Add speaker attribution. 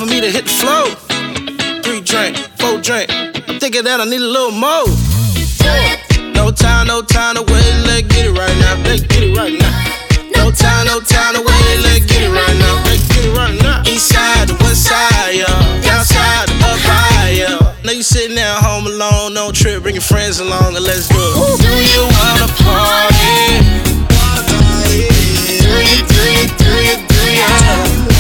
Speaker 1: for me to hit the flow. 3 drink, 4 drink. I'm thinking that I need a little more. No time to wait. Let's get it right now. Let's get it right now. No time to wait. Let's get it right now. Let's get it right now. East side to west side, yeah. Down side to up high, yeah. Now you sitting there home alone, no trip, bring your friends along and let's do it. Do you wanna party? Do you?